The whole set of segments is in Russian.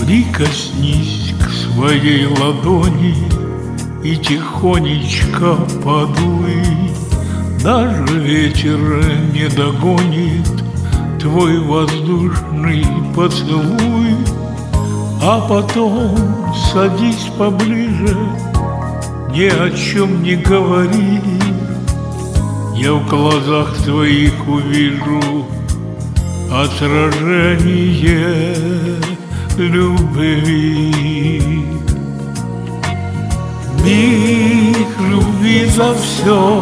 Прикоснись к своей ладони и тихонечко подуй. Даже ветер не догонит твой воздушный поцелуй. А потом садись поближе, ни о чем не говори. Я в глазах твоих увижу отражение любви. Миг любви за все,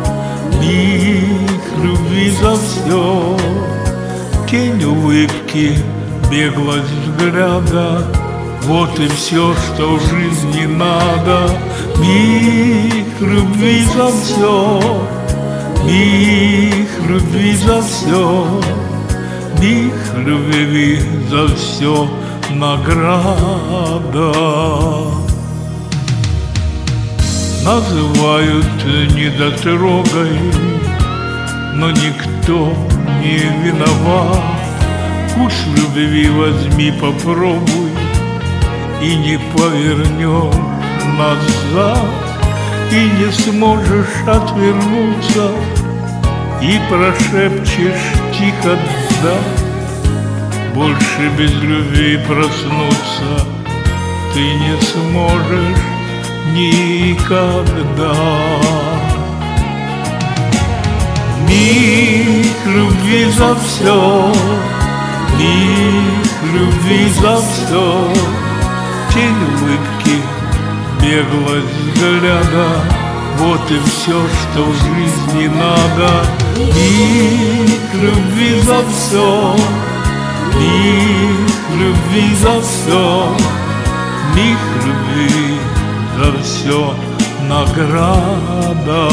миг любви за все. Тень улыбки, беглость взгляда, вот и все, что в жизни надо. Миг любви за все, миг любви за все, миг любви за все награда. Называют недотрогой, но никто не виноват. Куш любви возьми, попробуй, и не повернешь назад. И не сможешь отвернуться, и прошепчешь тихо «да». Больше без любви проснуться ты не сможешь никогда. Миг любви за все, миг любви за все. Тень улыбки, беглость взгляда, вот и все, что в жизни надо. Миг любви за все, миг любви за все, миг любви за все награда.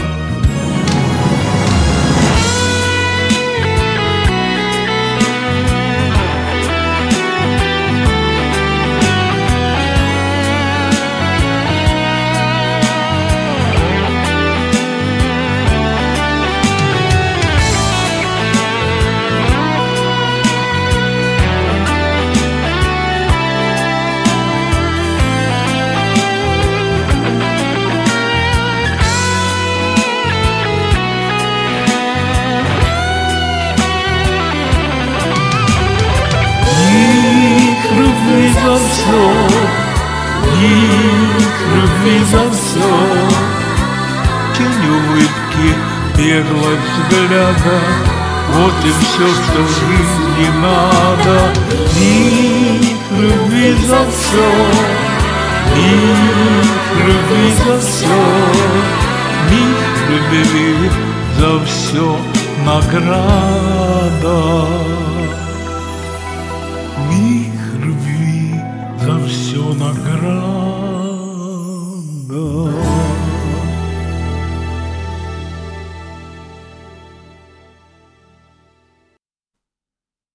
За все, миг любви за все. Тень улыбки, беглость взгляда, вот и все, что в жизни надо. Миг любви за все, миг любви за все, миг любви за все награда. Миг любви за все награда.